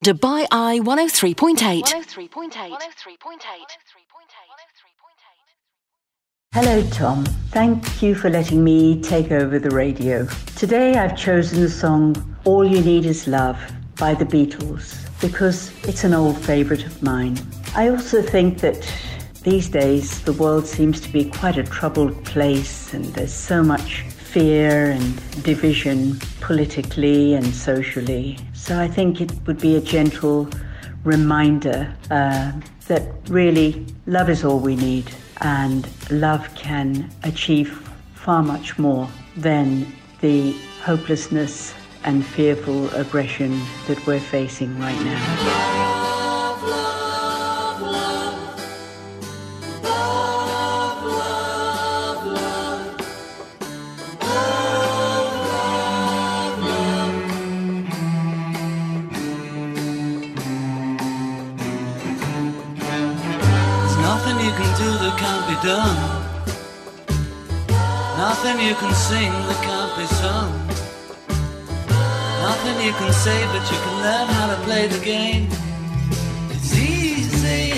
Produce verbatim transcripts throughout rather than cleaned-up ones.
Dubai Eye one oh three point eight. Hello, Tom. Thank you for letting me take over the radio. Today I've chosen the song All You Need Is Love by the Beatles because it's an old favourite of mine. I also think that these days the world seems to be quite a troubled place and there's so much fear and division politically and socially. So I think it would be a gentle reminder uh, that really love is all we need. And love can achieve far much more than the hopelessness and fearful aggression that we're facing right now. Love, love, love. Love, love, love. Love, love, There's nothing you can do that can't be done. Nothing you can sing that can't be sung. Nothing you can say, but you can learn how to play the game. It's easy.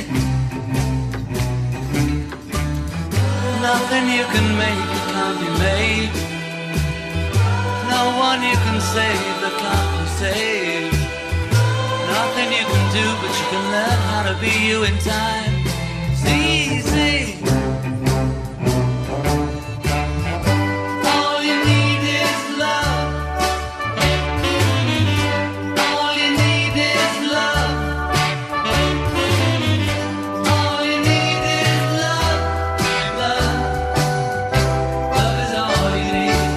Nothing you can make that can't be made. No one you can save that can't be saved. Nothing you can do, but you can learn how to be you in time. It's easy. All you need is love. All you need is love. All you need is love. Love. Love is all you need.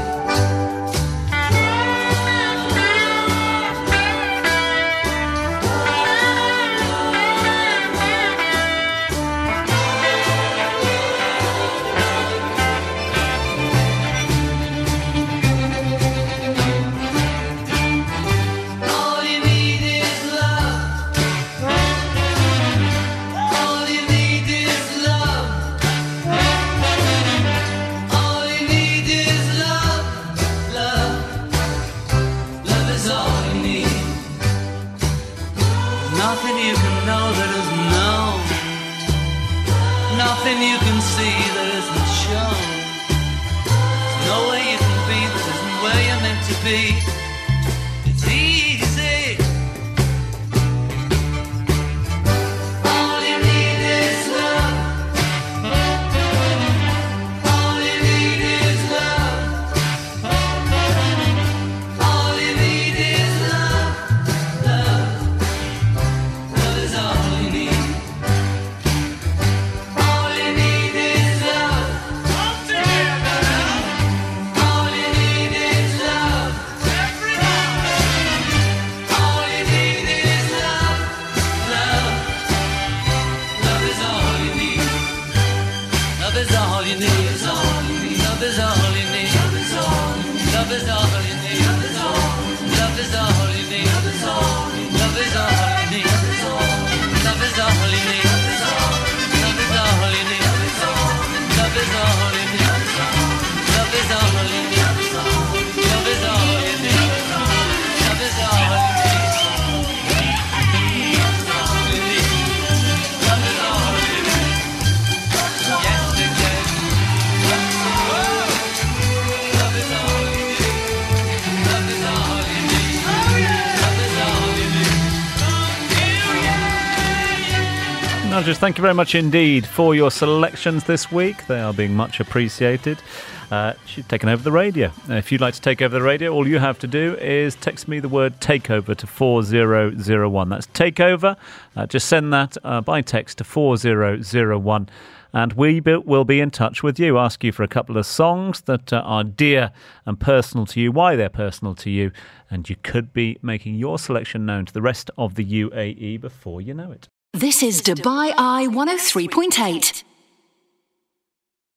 All you need is love. All you need is love. All you need is love. Love. Love is all you need. Nothing you can know that isn't known. Nothing you can see that isn't shown. There's no way you can be that isn't where you're meant to be. It's easy. All you need is love. All you need is love. All you need is love. Love. Love is all you need. All you need is love. All you need is love. All you need is love. Love. Love is all you need. Love is all you need. Love is all you need. Love is all you need. Love is all you need. Love is all you need. Love is all you need. Love is all you need. Love is all you need. Love is all you need. Love is all you need. Love is all you need. Love is all you need. Love is all you need. Love is all you need. Yes, it is. Love is all you need. Love is all you need. Love is all you need. Nudges, thank you very much indeed for your selections this week. They are being much appreciated. Uh, she's taken over the radio. Uh, if you'd like to take over the radio, all you have to do is text me the word takeover to four zero zero one. That's takeover. Uh, just send that uh, by text to four zero zero one. And we be, will be in touch with you, ask you for a couple of songs that uh, are dear and personal to you, why they're personal to you, and you could be making your selection known to the rest of the U A E before you know it. This is Dubai Eye one oh three point eight.